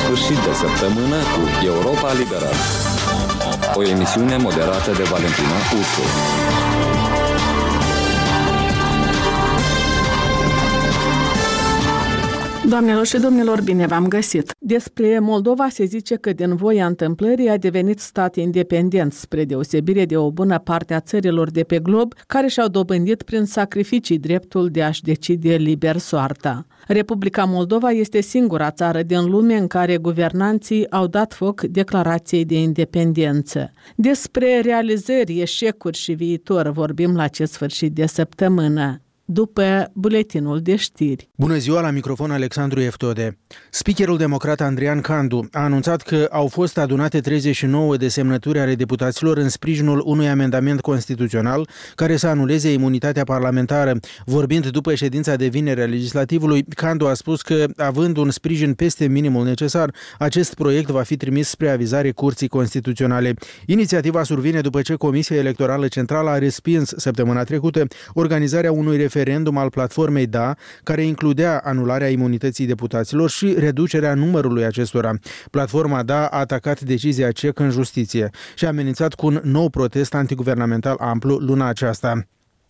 sfârșit de săptămână cu Europa Liberă. O emisiune moderată de Valentina Ursu. Doamnelor și domnilor, bine v-am găsit! Despre Moldova se zice că din voia întâmplării a devenit stat independent, spre deosebire de o bună parte a țărilor de pe glob, care și-au dobândit prin sacrificii dreptul de a-și decide liber soarta. Republica Moldova este singura țară din lume în care guvernanții au dat foc declarației de independență. Despre realizări, eșecuri și viitor vorbim la acest sfârșit de săptămână, după buletinul de știri. Bună ziua, la microfon Alexandru Eftode. Speakerul democrat Andrian Candu a anunțat că au fost adunate 39 de semnături ale deputaților în sprijinul unui amendament constituțional care să anuleze imunitatea parlamentară. Vorbind după ședința de vineri a legislativului, Candu a spus că, având un sprijin peste minimul necesar, acest proiect va fi trimis spre avizare Curții Constituționale. Inițiativa survine după ce Comisia Electorală Centrală a respins săptămâna trecută organizarea unui referendum al platformei DA, care includea anularea imunității deputaților și reducerea numărului acestora. Platforma DA a atacat decizia CEC în justiție și a amenințat cu un nou protest antiguvernamental amplu luna aceasta.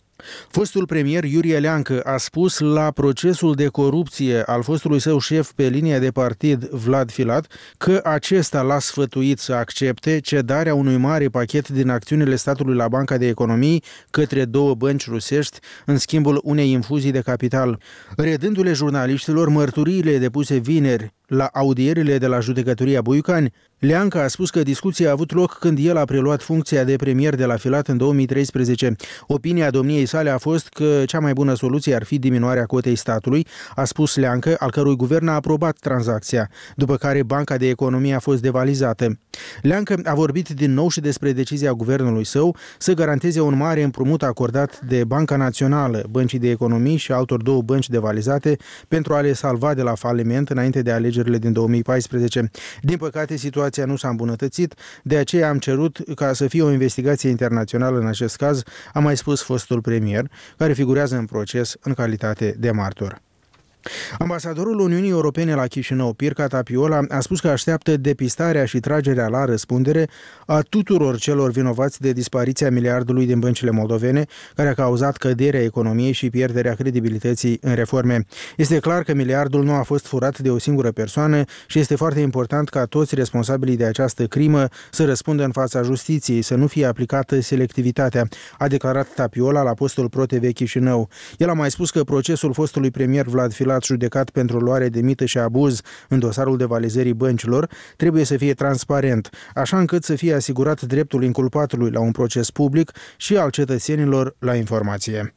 Fostul premier Iurie Leancă a spus la procesul de corupție al fostului său șef pe linia de partid, Vlad Filat, că acesta l-a sfătuit să accepte cedarea unui mare pachet din acțiunile statului la Banca de Economii către 2 bănci rusești în schimbul unei infuzii de capital. Redându-le jurnaliștilor mărturiile depuse vineri la audierile de la judecătoria Buiucani, Leancă a spus că discuția a avut loc când el a preluat funcția de premier de la Filat în 2013. Opinia domniei sale a fost că cea mai bună soluție ar fi diminuarea cotei statului, a spus Leancă, al cărui guvern a aprobat tranzacția, după care Banca de Economie a fost devalizată. Leancă a vorbit din nou și despre decizia guvernului său să garanteze un mare împrumut acordat de Banca Națională, Băncii de Economii și altor 2 bănci devalizate pentru a le salva de la faliment înainte de alegerile din 2014. Din păcate, situația nu s-a îmbunătățit, de aceea am cerut ca să fie o investigație internațională în acest caz, a mai spus fostul premier, care figurează în proces în calitate de martor. Ambasadorul Uniunii Europene la Chișinău, Pirca Tapiola, a spus că așteaptă depistarea și tragerea la răspundere a tuturor celor vinovați de dispariția miliardului din băncile moldovene, care a cauzat căderea economiei și pierderea credibilității în reforme. Este clar că miliardul nu a fost furat de o singură persoană și este foarte important ca toți responsabilii de această crimă să răspundă în fața justiției, să nu fie aplicată selectivitatea, a declarat Tapiola la postul ProTV Chișinău. El a mai spus că procesul fostului premier Vlad Filat, judecat pentru luare de mită și abuz în dosarul devalizării băncilor, trebuie să fie transparent, așa încât să fie asigurat dreptul inculpatului la un proces public și al cetățenilor la informație.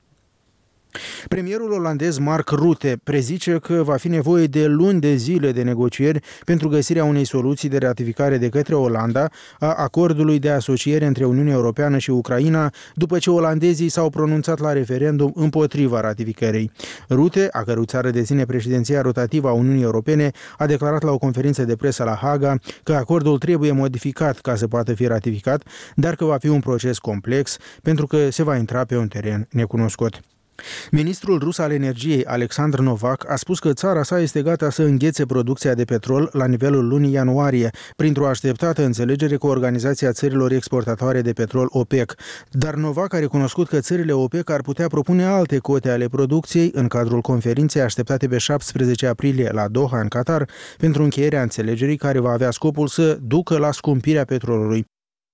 Premierul olandez Mark Rutte prezice că va fi nevoie de luni de zile de negocieri pentru găsirea unei soluții de ratificare de către Olanda a acordului de asociere între Uniunea Europeană și Ucraina, după ce olandezii s-au pronunțat la referendum împotriva ratificării. Rutte, a cărui țară deține președinția rotativă a Uniunii Europene, a declarat la o conferință de presă la Haga că acordul trebuie modificat ca să poată fi ratificat, dar că va fi un proces complex pentru că se va intra pe un teren necunoscut. Ministrul rus al energiei, Alexandr Novak, a spus că țara sa este gata să înghețe producția de petrol la nivelul lunii ianuarie, printr-o așteptată înțelegere cu Organizația Țărilor Exportatoare de Petrol OPEC. Dar Novak a recunoscut că țările OPEC ar putea propune alte cote ale producției în cadrul conferinței așteptate pe 17 aprilie la Doha, în Qatar, pentru încheierea înțelegerii care va avea scopul să ducă la scumpirea petrolului.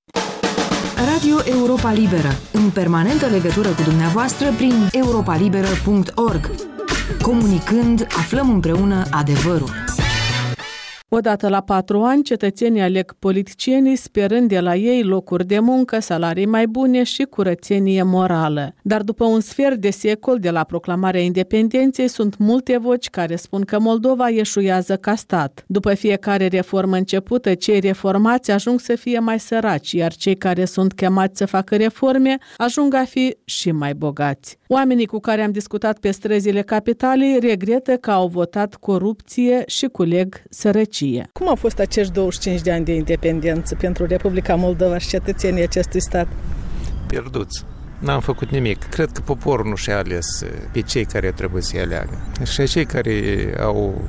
Radio Europa Liberă, în permanentă legătură cu dumneavoastră prin europalibera.org. Comunicând, aflăm împreună adevărul. Odată la 4 ani, cetățenii aleg politicienii sperând de la ei locuri de muncă, salarii mai bune și curățenie morală. Dar după un sfert de secol de la proclamarea independenței, sunt multe voci care spun că Moldova eșuează ca stat. După fiecare reformă începută, cei reformați ajung să fie mai săraci, iar cei care sunt chemați să facă reforme ajung a fi și mai bogați. Oamenii cu care am discutat pe străzile capitalei regretă că au votat corupție și culeg sărăcie. Cum au fost acești 25 de ani de independență pentru Republica Moldova și cetățenii acestui stat? Pierduți. N-am făcut nimic. Cred că poporul nu și-a ales pe cei care trebuie să-i aleagă. Și cei care au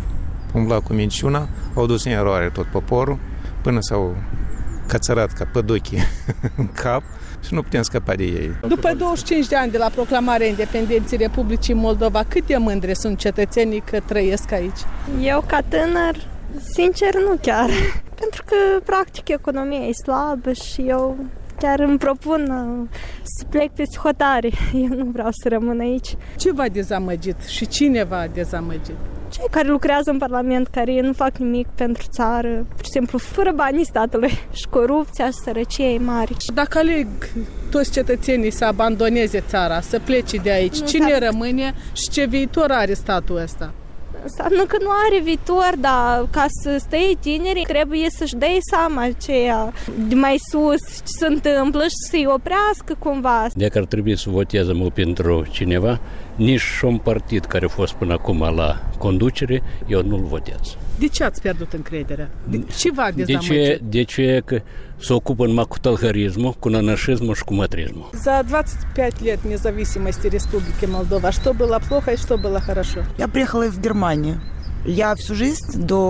umblat cu minciuna, au dus în eroare tot poporul, până s-au cățărat ca păduchii în cap și nu putem scăpa de ei. După 25 de ani de la proclamarea independenței Republicii Moldova, cât de mândri sunt cetățenii că trăiesc aici? Eu, ca tânăr, sincer, nu chiar. Pentru că, practic, economia e slabă și eu chiar îmi propun să plec peste hotare. Eu nu vreau să rămân aici. Ce v-a dezamăgit și cine v-a dezamăgit? Cei care lucrează în Parlament, care nu fac nimic pentru țară, pur și simplu fără banii statului, și corupția și sărăcia e mare. Dacă aleg toți cetățenii să abandoneze țara, să plece de aici, cine rămâne și ce viitor are statul ăsta? Nu că nu are viitor, dar ca să stai tineri trebuie să-și dea seama aceea de mai sus ce se întâmplă și să-i oprească cumva. Dacă ar trebui să votez pentru cineva, nici un partid care a fost până acum la conducere, eu nu-l votez. De ce ați pierdut încrederea? Ce v-a dezamăgit? De ce că se ocupă numai cu tălhărismul, cu нанашизмом și cu мătrismul. За 25 лет независимости Республики Молдова, что было плохо и что было хорошо? Я приехала из Германии. Я всю жизнь до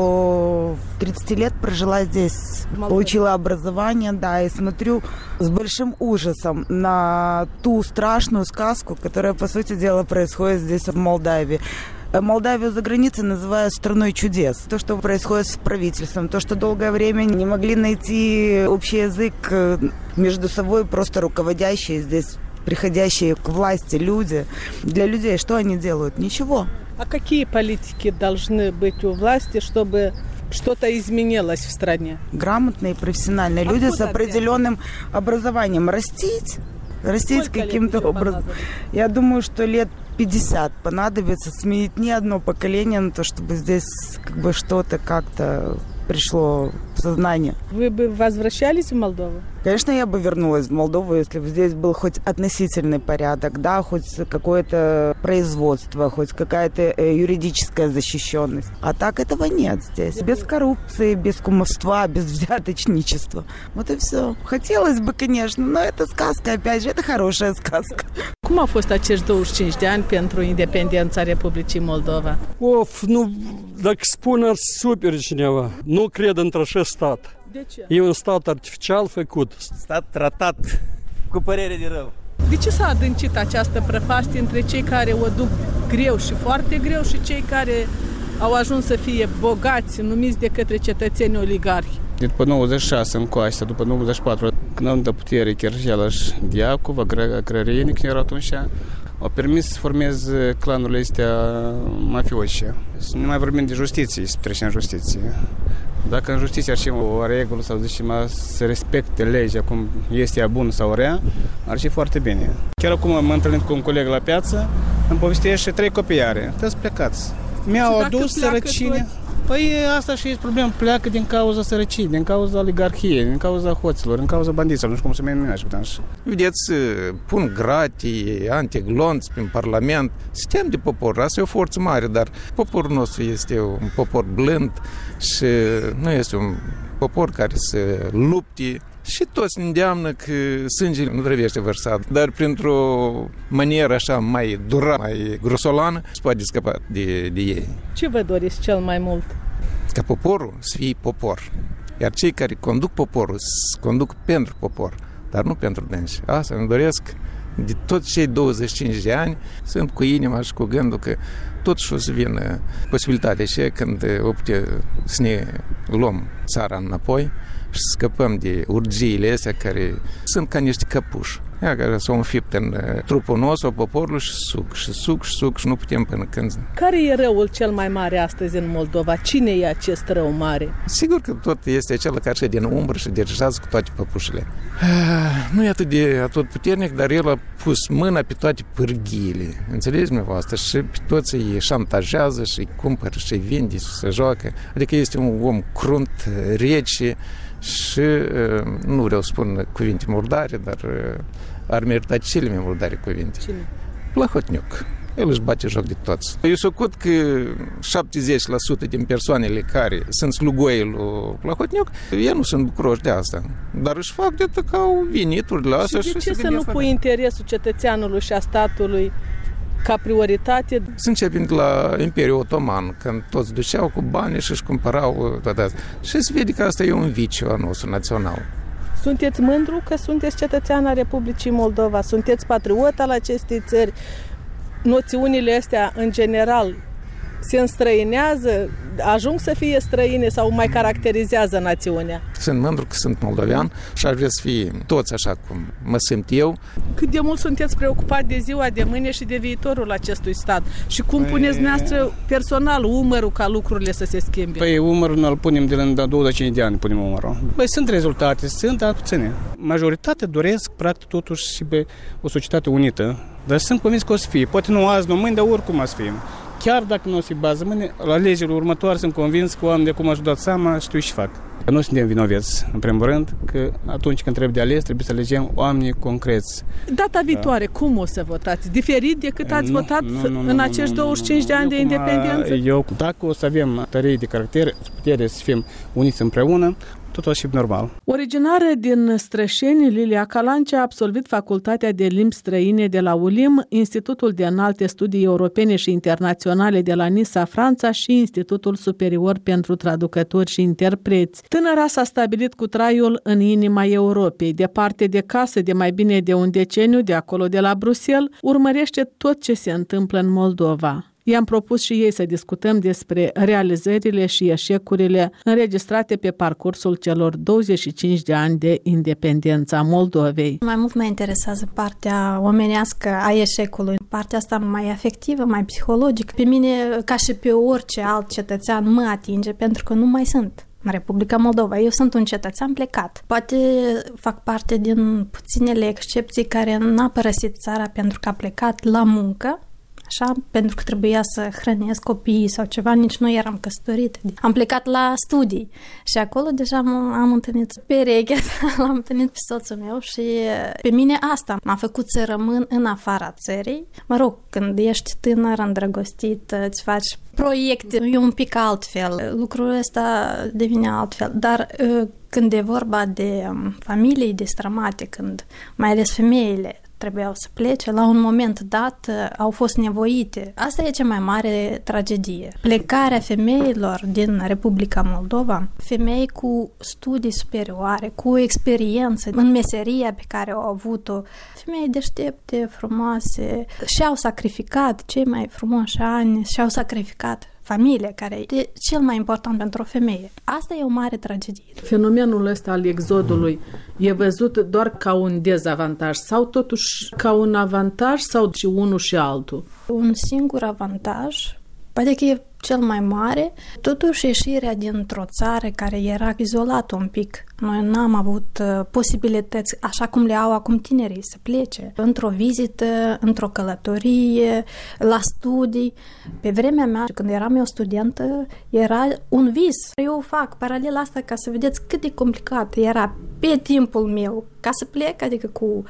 30 лет прожила здесь, получила образование, да, и смотрю с большим ужасом на ту страшную сказку, которая, по сути дела, происходит здесь, в Молдавии. Молдавию за границей называют страной чудес. То, что происходит с правительством, то, что долгое время не могли найти общий язык между собой просто руководящие здесь, приходящие к власти люди. Для людей что они делают? Ничего. А какие политики должны быть у власти, чтобы что-то изменилось в стране? Грамотные, профессиональные люди с определенным образованием. Растить каким-то образом. Я думаю, что лет 50 понадобится сменить не одно поколение на то, чтобы здесь как бы что-то как-то пришло в сознание. Вы бы возвращались в Молдову? Конечно, я бы вернулась в Молдову, если бы здесь был хоть относительный порядок, да, хоть какое-то производство, хоть какая-то юридическая защищенность. А так этого нет здесь. Без коррупции, без кумовства, без взяточничества. Вот и все. Хотелось бы, конечно, но это сказка, опять же, это хорошая сказка. Cum au fost acești 25 de ani pentru independența Republicii Moldova? Nu, dacă spun ar super cineva, nu cred într-așa stat. De ce? E un stat artificial făcut. Stat tratat cu părere de rău. De ce s-a adâncit această prăpastie între cei care o duc greu și foarte greu și cei care au ajuns să fie bogați, numiți de către cetățeni oligarhi? După 96 încoace, după 94, când au dat putere Cherjela și Diacov, agrarienii când erau atunci, au permis să formeze clanurile astea mafioce. Să nu mai vorbim de justiție, să trecem în justiție. Dacă în justiție ar fi o regulă sau zicem să respecte legea cum este ea bună sau rea, ar fi foarte bine. Chiar acum m-am întâlnit cu un coleg la piață, îmi povestește 3 copii are, trebuie să plecați. Mi-au adus sărăcine. Păi asta și e problema, pleacă din cauza sărăciei, din cauza oligarhiei, din cauza hoților, din cauza bandiților, nu știu cum se mai numește. Vedeți, pun gratii, antiglonți prin Parlament. Suntem de popor, asta e o forță mare, dar poporul nostru este un popor blând și nu este un popor care se lupte și toți ne îndeamnă că sângele nu trebuie vărsat, dar printr-o manieră așa mai dura, mai grosolană, se poate scăpa de ei. Ce vă doriți cel mai mult? Ca poporul să fie popor, iar cei care conduc poporul să conduc pentru popor, dar nu pentru dânsi. Asta îmi doresc de toți cei 25 de ani, sunt cu inima și cu gândul că totuși o să vină posibilitatea și când o putea să ne luăm țara înapoi și să scăpăm de urgiile astea care sunt ca niște căpuși. Care s-au înfipt în trupul nostru, a poporului și suc și nu putem până când. Care e răul cel mai mare astăzi în Moldova? Cine e acest rău mare? Sigur că tot este acela care și din umbră și dirigează cu toate păpușile. Nu e atât de puternic, dar el a pus mâna pe toate pârghiile. Înțelegeți dumneavoastră? Și pe toți îi șantajează și îi cumpără și îi vinde și se joacă. Adică este un om crunt, rece și nu vreau să spun cuvinte murdare, dar ar merita cele mai murdare cuvinte. Cine? Plahotniuc. El își bate joc de toți. Eu socot că 70% din persoanele care sunt slugoii lui Plahotniuc, ei nu sunt bucuroși de asta. Dar își fac de că au venituri la asta. Și de ce să nu pui interesul cetățeanului și a statului ca prioritate? Începând la Imperiul Otoman, când toți duceau cu bani și își cumpărau toate astea. Și se vede că asta e un viciu al nostru național. Sunteți mândru că sunteți cetățean al Republicii Moldova? Sunteți patriot al acestei țări? Noțiunile astea, în general, se înstrăinează, ajung să fie străine sau mai caracterizează națiunea? Sunt mândru că sunt moldovean și aș vrea să fie toți așa cum mă simt eu. Cât de mult sunteți preocupat de ziua de mâine și de viitorul acestui stat? Și cum puneți dumneavoastră personal umărul ca lucrurile să se schimbe? Păi umărul nu-l punem de la 25 de ani, punem umărul. Păi sunt rezultate, dar puține. Majoritatea doresc, practic, totuși și pe o societate unită. Dar sunt convins că o să fie. Poate nu azi, nu mâine, dar oricum o să fie. Chiar dacă nu o să-i bază mâine, la alegerile următoare sunt convins că oamenii de acum și-au dat seama, știu și fac. Că nu suntem vinoveți, în primul rând, că atunci când trebuie de ales, trebuie să alegem oamenii concreți. Data viitoare, cum o să votați? Diferit decât ați votat în acești 25 de ani de independență? Eu, dacă o să avem tărie de caracter, putere să fim uniți împreună, tot o să fie normal. Originară din Strășeni, Lilia Calancea a absolvit Facultatea de Limbi Străine de la ULIM, Institutul de Înalte Studii Europene și Internaționale de la Nisa, Franța și Institutul Superior pentru Traducători și Interpreți. Tânăra s-a stabilit cu traiul în inima Europei, departe de casă de mai bine de un deceniu, de acolo de la Bruxelles, urmărește tot ce se întâmplă în Moldova. I-am propus și ei să discutăm despre realizările și eșecurile înregistrate pe parcursul celor 25 de ani de independență a Moldovei. Mai mult mă interesează partea omenească a eșecului, partea asta mai afectivă, mai psihologică. Pe mine, ca și pe orice alt cetățean, mă atinge pentru că nu mai sunt în Republica Moldova. Eu sunt un cetățean plecat. Poate fac parte din puținele excepții care n-a părăsit țara pentru că a plecat la muncă, așa, pentru că trebuia să hrănesc copiii sau ceva, nici nu eram căsătorită. Am plecat la studii și acolo deja am întâlnit pereche, l-am întâlnit pe soțul meu și pe mine asta m-a făcut să rămân în afara țării. Mă rog, când ești tânăr, îndrăgostit, îți faci proiecte, e un pic altfel, lucrul ăsta devine altfel, dar când e vorba de familii destrămate, când mai ales femeile trebuiau să plece, la un moment dat au fost nevoite. Asta e cea mai mare tragedie. Plecarea femeilor din Republica Moldova, femei cu studii superioare, cu experiență în meseria pe care au avut-o, femei deștepte, frumoase, și-au sacrificat cei mai frumoși ani, și-au sacrificat familia, care e cel mai important pentru o femeie. Asta e o mare tragedie. Fenomenul ăsta al exodului e văzut doar ca un dezavantaj sau totuși ca un avantaj sau și unul și altul? Un singur avantaj, poate că e cel mai mare, totuși ieșirea dintr-o țară care era izolată un pic. Noi n-am avut posibilități, așa cum le au acum tinerii, să plece într-o vizită, într-o călătorie, la studii. Pe vremea mea, când eram eu studentă, era un vis. Eu fac paralel asta ca să vedeți cât de complicat era pe timpul meu ca să plec, adică cu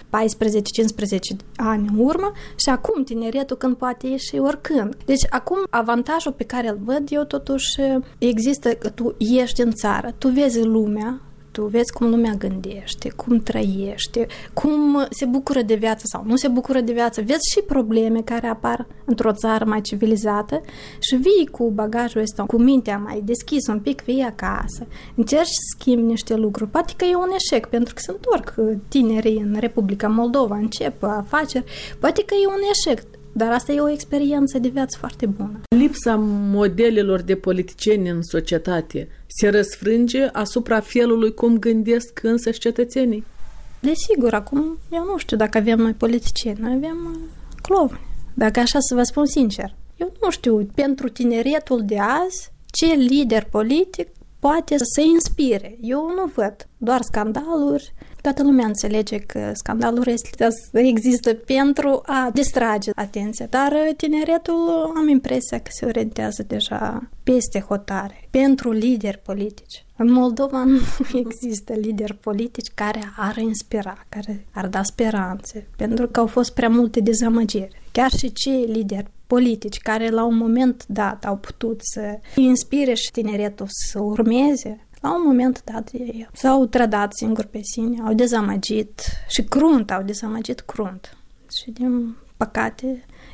14-15 ani în urmă, și acum tineretul când poate ieși oricând. Deci acum avantajul pe care îl văd eu totuși există că tu ieși din țară, tu vezi lumea, tu vezi cum lumea gândește, cum trăiește, cum se bucură de viață sau nu se bucură de viață, vezi și probleme care apar într-o țară mai civilizată și vii cu bagajul ăsta, cu mintea mai deschisă un pic, vii acasă, încerci să schimbi niște lucruri. Poate că e un eșec, pentru că se întorc tinerii în Republica Moldova, încep afaceri, poate că e un eșec, dar asta e o experiență de viață foarte bună. Lipsa modelelor de politicieni în societate se răsfrânge asupra felului cum gândesc însăși cetățenii? Desigur, acum eu nu știu dacă avem noi politicieni, noi avem clovni. Dacă așa să vă spun sincer, eu nu știu pentru tineretul de azi ce lider politic poate să inspire. Eu nu văd doar scandaluri. Toată lumea înțelege că scandalul există pentru a distrage atenția, dar tineretul am impresia că se orientează deja peste hotare pentru lideri politici. În Moldova nu există lideri politici care ar inspira, care ar da speranțe, pentru că au fost prea multe dezamăgiri. Chiar și cei lideri politici care la un moment dat au putut să inspire și tineretul să urmeze, la un moment dat ei s-au trădat singuri pe sine, au dezamăgit și crunt, au dezamăgit crunt. Și din păcate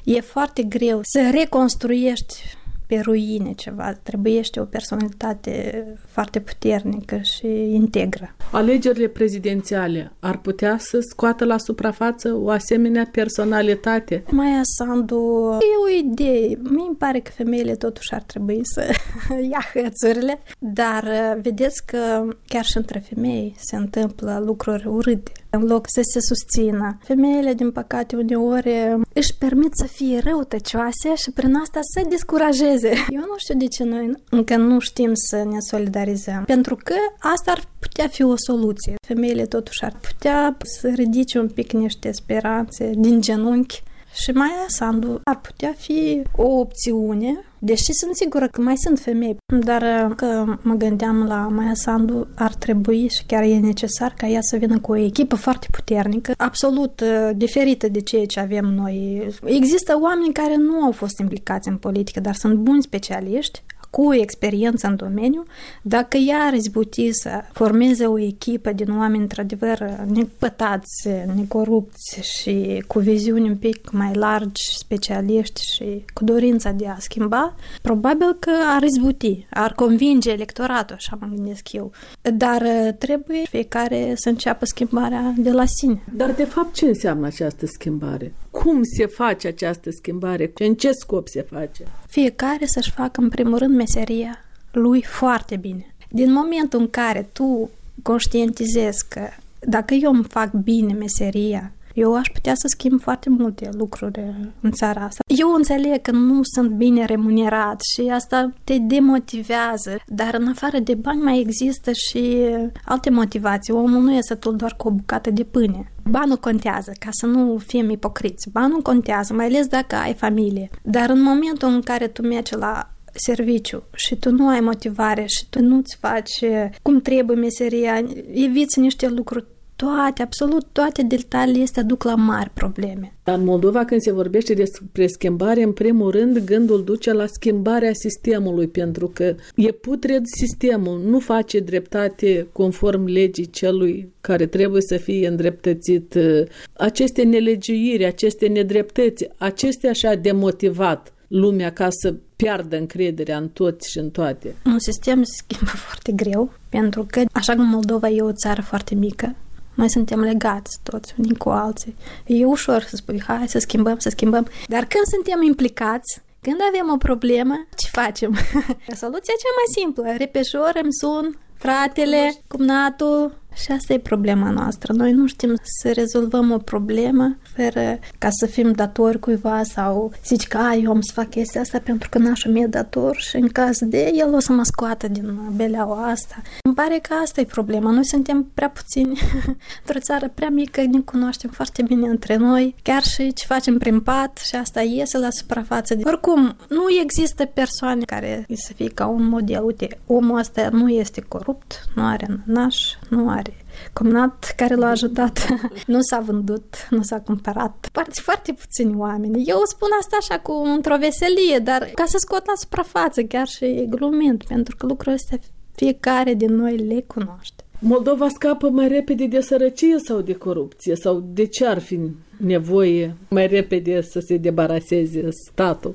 E foarte greu să reconstruiești pe ruine ceva. Trebuiește o personalitate foarte puternică și integră. Alegerile prezidențiale ar putea să scoată la suprafață o asemenea personalitate? Maia Sandu, e o idee. Mie îmi pare că femeile totuși ar trebui să ia hățurile, dar vedeți că chiar și între femei se întâmplă lucruri urâte. În loc să se susțină. Femeile, din păcate, uneori își permit să fie răutăcioase și prin asta să descurajeze. Eu nu știu de ce noi încă nu știm să ne solidarizăm. Pentru că asta ar putea fi o soluție. Femeile totuși ar putea să ridice un pic niște speranțe din genunchi. Și Maia Sandu ar putea fi o opțiune, deși sunt sigură că mai sunt femei, dar că mă gândeam la Maia Sandu, ar trebui și chiar e necesar ca ea să vină cu o echipă foarte puternică, absolut diferită de ceea ce avem noi. Există oameni care nu au fost implicați în politică, dar sunt buni specialiști, cu experiență în domeniu, dacă ea ar izbuti să formeze o echipă din oameni într-adevăr nepătați, necorupți și cu viziuni un pic mai largi, specialiști și cu dorința de a schimba, probabil că ar izbuti, ar convinge electoratul, așa mă gândesc eu. Dar trebuie fiecare să înceapă schimbarea de la sine. Dar de fapt ce înseamnă această schimbare? Cum se face această schimbare? În ce scop se face? Fiecare să-și facă în primul rând meseria lui foarte bine. Din momentul în care tu conștientizezi că dacă eu îmi fac bine meseria, eu aș putea să schimb foarte multe lucruri în țara asta. Eu înțeleg că nu sunt bine remunerat și asta te demotivează, dar în afară de bani mai există și alte motivații. Omul nu e sătul doar cu o bucată de pâine. Banul contează, ca să nu fim ipocriți. Banul contează, mai ales dacă ai familie. Dar în momentul în care tu mergi la serviciu și tu nu ai motivare și tu nu-ți faci cum trebuie meseria, eviți niște lucruri, absolut toate detaliile astea duc la mari probleme. În Moldova, când se vorbește despre schimbare, în primul rând, gândul duce la schimbarea sistemului, pentru că e putred sistemul, nu face dreptate conform legii celui care trebuie să fie îndreptățit. Aceste nelegiuiri, aceste nedreptăți, acestea și-a demotivat lumea ca să piardă încrederea în toți și în toate. Un sistem se schimbă foarte greu, pentru că, așa cum Moldova e o țară foarte mică, noi suntem legați toți unii cu alții. E ușor să spui, hai să schimbăm. Dar când suntem implicați, când avem o problemă, ce facem? Soluția cea mai simplă. Repejor îmi sun fratele, cumnatul, și asta e problema noastră. Noi nu știm să rezolvăm o problemă fără ca să fim datori cuiva sau zici că eu am să fac chestia asta pentru că nașul mi-e dator și în caz de el o să mă scoată din beleaua asta. Îmi pare că asta e problema. Noi suntem prea puțini într-o țară prea mică, ne cunoaștem foarte bine între noi, chiar și ce facem prin pat și asta iese la suprafață. Oricum, nu există persoane care să fie ca un model. Uite, omul ăsta nu este corupt, nu are naș, nu are cumnat care l-a ajutat, nu s-a vândut, nu s-a cumpărat. Foarte puțini oameni. Eu spun asta așa într-o veselie, dar ca să scot la suprafață, chiar și glumind, pentru că lucrurile astea fiecare din noi le cunoaște. Moldova scapă mai repede de sărăcie sau de corupție? Sau de ce ar fi nevoie mai repede să se debaraseze statul?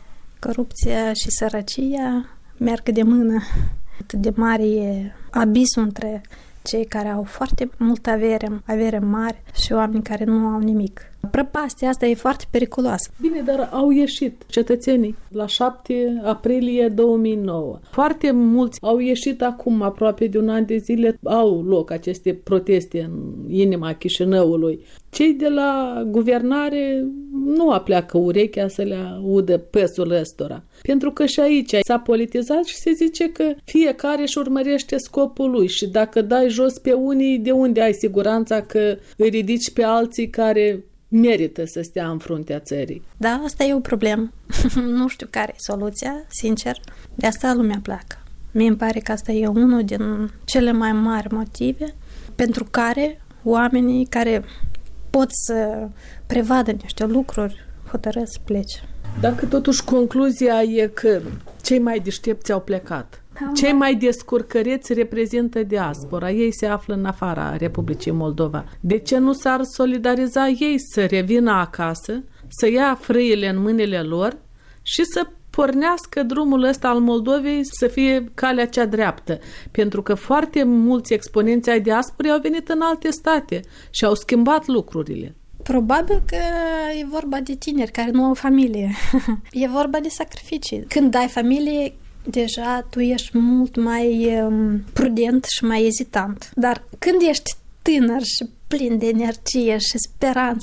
Corupția și sărăcia merg de mână. Atât de mare e abisul între cei care au foarte multă avere mare și oameni care nu au nimic. Prăpastia asta e foarte periculoasă. Bine, dar au ieșit cetățenii la 7 aprilie 2009. Foarte mulți au ieșit acum, aproape de un an de zile, au loc aceste proteste în inima Chișinăului. Cei de la guvernare nu apleacă urechea să le audă păsul ăstora. Pentru că și aici s-a politizat și se zice că fiecare își urmărește scopul lui și dacă dai jos pe unii, de unde ai siguranța că îi ridici pe alții care merită să stea în fruntea țării? Da, asta e o problemă. Nu știu care e soluția, sincer. De asta lumea pleacă. Mie îmi pare că asta e unul din cele mai mari motive pentru care oamenii care pot să prevadă niște lucruri hotărăsc să plece. Dacă totuși concluzia e că cei mai deștepți au plecat, cei mai descurcăreți reprezintă diaspora, ei se află în afara Republicii Moldova. De ce nu s-ar solidariza ei să revină acasă, să ia frâiele în mâinile lor și să pornească drumul ăsta al Moldovei să fie calea cea dreaptă. Pentru că foarte mulți exponenți ai diasporei au venit în alte state și au schimbat lucrurile. Probabil că e vorba de tineri care nu au familie. E vorba de sacrificii. Când ai familie, deja tu ești mult mai prudent și mai ezitant. Dar când ești tânăr și plin de energie și speranțe,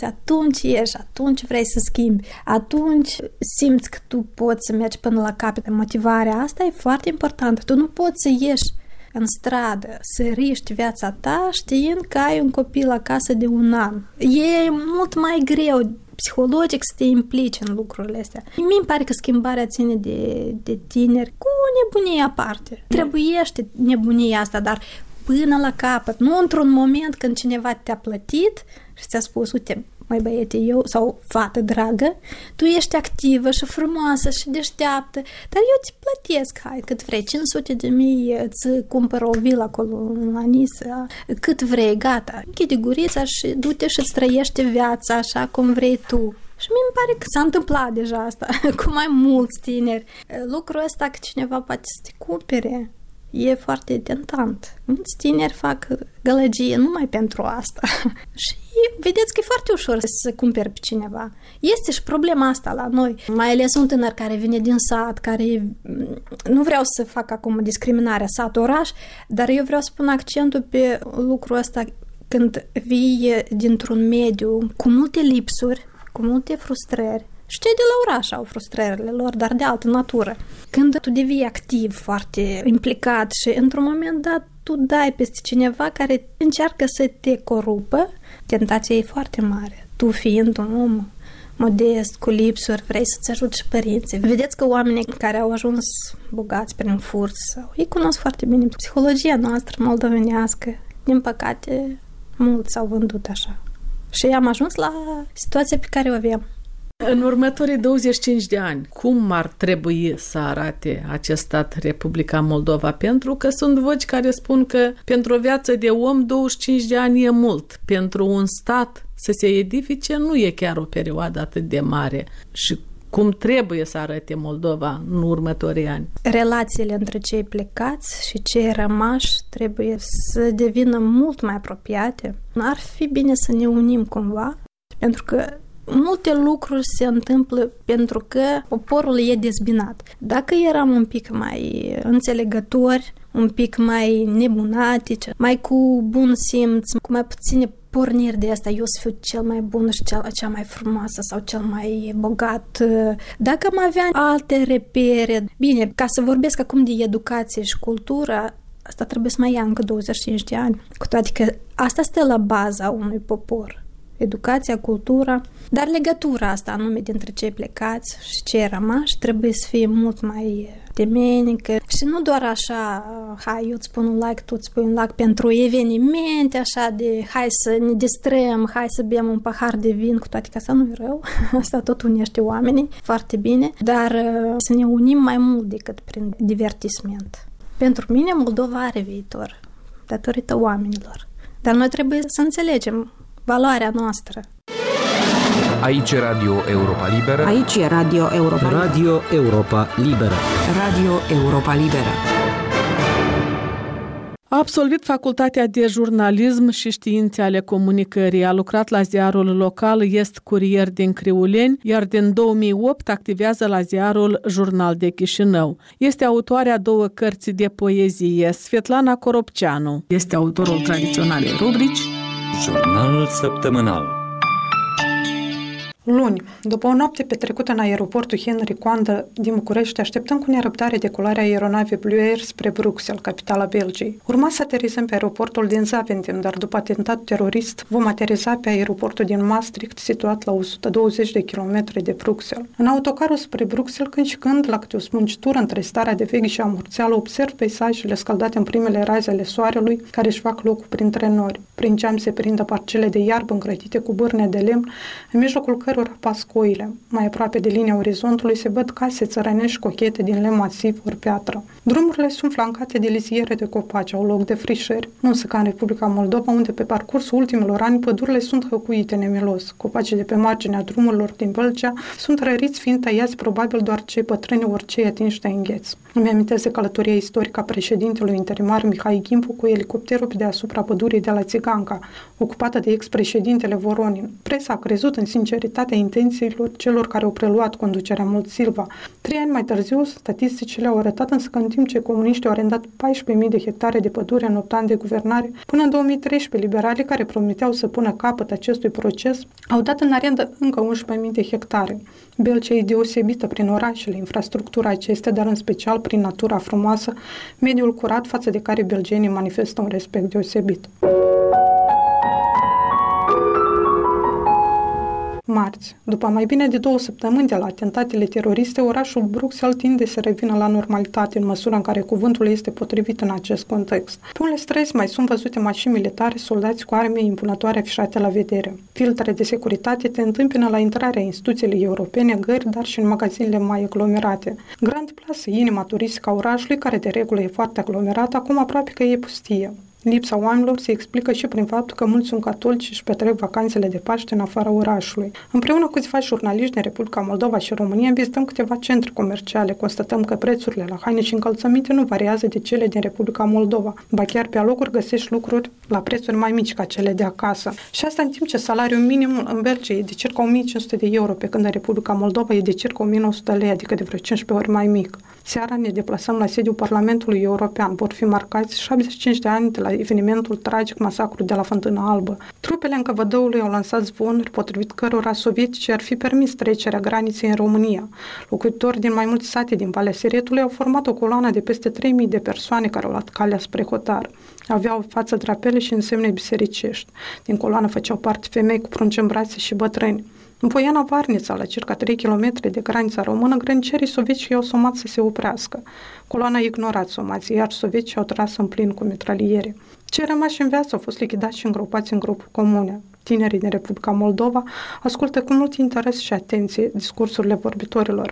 atunci vrei să schimbi, atunci simți că tu poți să mergi până la capăt. Motivarea asta e foarte importantă. Tu nu poți să ieși în stradă, să riști viața ta știind că ai un copil acasă de 1 an. E mult mai greu psihologic să te implici în lucrurile astea. Mie îmi pare că schimbarea ține de tineri cu nebunie aparte. Trebuiește nebunia asta, dar până la capăt, nu într-un moment când cineva te-a plătit și ți-a spus, uite, măi băiete, eu sau fată dragă, tu ești activă și frumoasă și deșteaptă, dar eu ți plătesc, hai, cât vrei, 500.000, îți cumpăr o vilă acolo la Nisa, cât vrei, gata, închide gurița și du-te și îți trăiește viața așa cum vrei tu. Și mi-mi pare că s-a întâmplat deja asta cu mai mulți tineri. Lucrul ăsta că cineva poate să te cumpere e foarte tentant. Mulți tineri fac gălăgie numai pentru asta. Și vedeți că e foarte ușor să cumperi pe cineva. Este și problema asta la noi. Mai ales un tânăr care vine din sat, care... Nu vreau să fac acum discriminarea sat-oraș, dar eu vreau să pun accentul pe lucrul ăsta când vii dintr-un mediu cu multe lipsuri, cu multe frustrări. Și cei de la oraș au frustrările lor, dar de altă natură. Când tu devii activ, foarte implicat și într-un moment dat tu dai peste cineva care încearcă să te corupă, tentația e foarte mare. Tu fiind un om modest, cu lipsuri, vrei să-ți ajuți și părinții. Vedeți că oamenii care au ajuns bogați prin furt, ei cunosc foarte bine psihologia noastră moldovenească. Din păcate, mulți s-au vândut așa. Și am ajuns la situația pe care o avem. În următorii 25 de ani, cum ar trebui să arate acest stat, Republica Moldova? Pentru că sunt voci care spun că pentru o viață de om 25 de ani e mult. Pentru un stat să se edifice nu e chiar o perioadă atât de mare. Și cum trebuie să arate Moldova în următorii ani? Relațiile între cei plecați și cei rămași trebuie să devină mult mai apropiate. Ar fi bine să ne unim cumva, pentru că multe lucruri se întâmplă pentru că poporul e dezbinat. Dacă eram un pic mai înțelegători, un pic mai nebunatici, mai cu bun simț, cu mai puține porniri de asta, eu să fiu cel mai bun și cea mai frumoasă sau cel mai bogat. Dacă am avea alte repere, bine, ca să vorbesc acum de educație și cultură, asta trebuie să mai ia încă 25 de ani. Cu toate că asta stă la baza unui popor. Educația, cultura, dar legătura asta anume dintre cei plecați și cei rămași trebuie să fie mult mai temenică și nu doar așa, hai, eu îți spun un like, tu îți spui un like pentru evenimente, așa de hai să ne distrăm, hai să bem un pahar de vin, cu toate că asta nu e rău, asta tot unește oamenii foarte bine, dar să ne unim mai mult decât prin divertisment. Pentru mine Moldova are viitor, datorită oamenilor, dar noi trebuie să înțelegem valoarea noastră. Aici e Radio Europa Liberă. Aici e Radio Europa Liberă. Radio Europa Liberă. Radio Europa Liberă. A absolvit facultatea de jurnalism și științe ale comunicării. A lucrat la ziarul local Est Curier din Criuleni, iar din 2008 activează la ziarul Jurnal de Chișinău. Este autoarea 2 cărți de poezie. Svetlana Coropceanu este autorul tradiționalei rubrici Jurnal săptămânal. Luni, după o noapte petrecută în aeroportul Henry Coandă din București, așteptăm cu nerăbdare decolarea aeronavei Blue Air spre Bruxelles, capitala Belgiei. Urma să aterizăm pe aeroportul din Zaventem, dar după atentatul terorist vom ateriza pe aeroportul din Maastricht, situat la 120 de kilometri de Bruxelles. În autocarul spre Bruxelles, când și când, la câte o smulgitură între starea de vechi și amurțeală, observ peisajele scăldate în primele raze ale soarelui, care își fac locul printre nori. Prin geam se prindă parcele de iarbă încrătite cu bârne de lemn, în mijlocul cărora cărora pasc oile. Mai aproape de linia orizontului se văd case țărănești cochete din lemn masiv ori piatră. Drumurile sunt flancate de liziere de copaci, au loc de frișări. Nu se ca în Republica Moldova, unde pe parcursul ultimilor ani pădurile sunt hăcuite nemilos. Copacii de pe marginea drumurilor din Vâlcea sunt răriți, fiind tăiați probabil doar cei bătrâni ori cei atinși de îngheț. Îmi amintesc de călătoria istorică a președintelui interimar Mihai Gimpu cu elicopterul pe deasupra pădurii de la Țiganca, ocupată de ex-președintele Voronin. Presa a crezut în sinceritatea intențiilor celor care au preluat conducerea Mult Silva. 3 ani mai târziu, statisticile au arătat însă că în timp ce comuniștii au arendat 14.000 de hectare de pădure în 8 ani de guvernare, până în 2013 liberalii care promiteau să pună capăt acestui proces au dat în arendă încă 11.000 de hectare. Belcea e deosebită prin orașele, infrastructura acestea, dar în special prin natura frumoasă, mediul curat față de care belgenii manifestă un respect deosebit. Marți. După mai bine de 2 săptămâni de la atentatele teroriste, orașul Bruxelles tinde să revină la normalitate în măsura în care cuvântul este potrivit în acest context. Pe unele străzi mai sunt văzute mașini militare, soldați cu arme impunătoare afișate la vedere. Filtre de securitate te întâmpină la intrarea instituțiilor europene, gări, dar și în magazinele mai aglomerate. Grand Place, inima turistică a orașului, care de regulă e foarte aglomerată, acum aproape că e pustie. Lipsa oamenilor se explică și prin faptul că mulți sunt catolici și își petrec vacanțele de Paște în afara orașului. Împreună cu câțiva jurnaliști din Republica Moldova și România vizităm câteva centre comerciale. Constatăm că prețurile la haine și încălțăminte nu variază de cele din Republica Moldova. Ba chiar pe alocuri găsești lucruri la prețuri mai mici ca cele de acasă. Și asta în timp ce salariul minim în Belgia e de circa 1500 de euro, pe când în Republica Moldova e de circa 1900 lei, adică de vreo 15 ori mai mic. Seara ne deplasăm la sediul Parlamentului European. Vor fi marcați 75 de ani de la evenimentul tragic, masacru de la Fântâna Albă. Trupele NKVD-ului au lansat zvonuri potrivit cărora sovieticii ar fi permis trecerea graniței în România. Locuitori din mai multe sate din Valea Siretului au format o coloană de peste 3000 de persoane care au luat calea spre hotar. Aveau față drapele și însemne bisericești. Din coloană făceau parte femei cu prunci în brațe și bătrâni. În Poiana Varnița, la circa 3 km de granița română, grănicerii sovietici i-au somat să se oprească. Coloana a ignorat somații, iar soviecii au tras în plin cu mitraliere. Cei rămași în viață au fost lichidați și îngropați în grupuri comune. Tinerii din Republica Moldova ascultă cu mult interes și atenție discursurile vorbitorilor.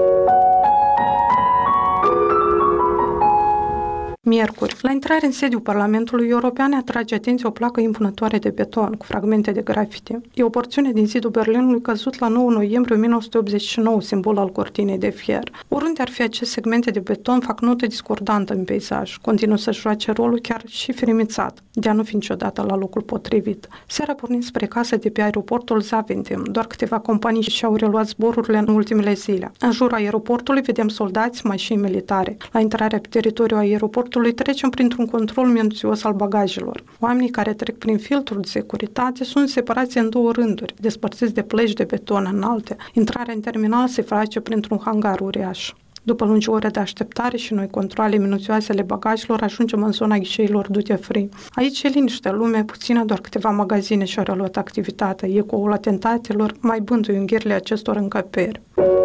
Miercuri, la intrare în sediul Parlamentului European, atrage atenție o placă impunătoare de beton cu fragmente de grafiti. E o porțiune din zidul Berlinului căzut la 9 noiembrie 1989, simbol al cortinei de fier. Oriunde ar fi acest segmente de beton, fac notă discordantă în peisaj. Continuă să joace rolul chiar și firimițat, de a nu fi niciodată la locul potrivit. Seara pornind spre casă de pe aeroportul Zaventem, doar câteva companii și-au reluat zborurile în ultimele zile. În jurul aeroportului vedem soldați, mașini militare. La intrarea pe teritoriul aeroportului trecem printr-un control minuțios al bagajelor. Oamenii care trec prin filtrul de securitate sunt separați în 2 rânduri, despărțiți de plăci de beton înalte. Intrarea în terminal se face printr-un hangar uriaș. După lungi ore de așteptare și noi controale minuțioase ale bagajelor, ajungem în zona ghișeilor duty free. Aici e liniște, lume puțină, doar câteva magazine și-au reluat activitatea. Ecoul atentatelor mai bântuie unghiurile acestor încăperi.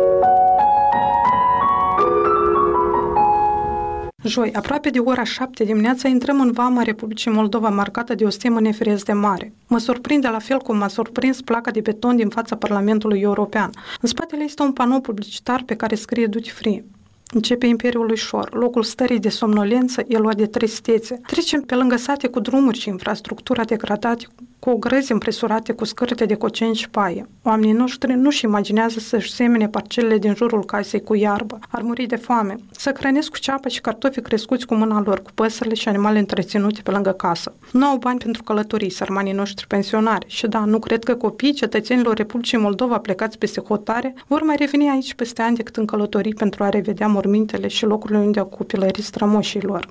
Joi, aproape de ora 7 dimineața, intrăm în vama Republicii Moldova, marcată de o stemă neferesc de mare. Mă surprinde la fel cum m-a surprins placa de beton din fața Parlamentului European. În spatele este un panou publicitar pe care scrie duty free. Începe Imperiul ușor. Locul stării de somnolență e luat de tristețe. Trecem pe lângă sate cu drumuri și infrastructura degradate, cu ogrăzi împresurate cu scârte de coceni și paie. Oamenii noștri nu-și imaginează să-și semene parcelele din jurul casei cu iarbă. Ar muri de foame. Să hrănesc cu ceapă și cartofi crescuți cu mâna lor, cu păsările și animale întreținute pe lângă casă. Nu au bani pentru călătorii, sărmanii noștri pensionari. Și da, nu cred că copiii cetățenilor Republicii Moldova plecați peste hotare vor mai reveni aici peste ani decât în călătorii pentru a revedea mormintele și locurile unde au copilărit strămoșii lor.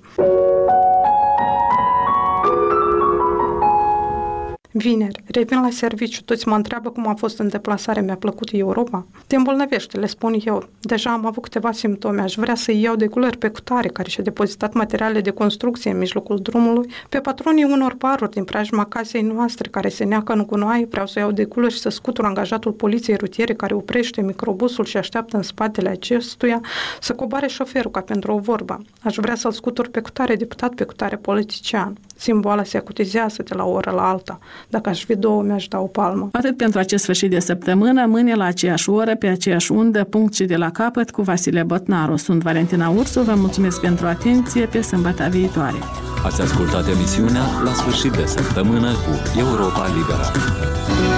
Vineri, revin la serviciu, toți mă întreabă cum a fost în deplasare, mi-a plăcut Europa? Te îmbolnăvește, le spun eu. Deja am avut câteva simptome, aș vrea să iau de culări pe cutare care și-a depozitat materiale de construcție în mijlocul drumului, pe patronii unor baruri din preajma casei noastre care se neacă în gunoaie, vreau să iau de culări și să scutur angajatul poliției rutiere care oprește microbusul și așteaptă în spatele acestuia să coboare șoferul ca pentru o vorbă. Aș vrea să-l scutur pe cutare deputat, pe cutare politician. Simboala se acutizează de la o oră la alta. Dacă aș fi două, mi-aș da o palmă. Atât pentru acest sfârșit de săptămână, mâine la aceeași oră, pe aceeași undă, punct și de la capăt cu Vasile Botnaru. Sunt Valentina Ursu, vă mulțumesc pentru atenție, pe sâmbătă viitoare. Ați ascultat emisiunea La sfârșit de săptămână cu Europa Liberă.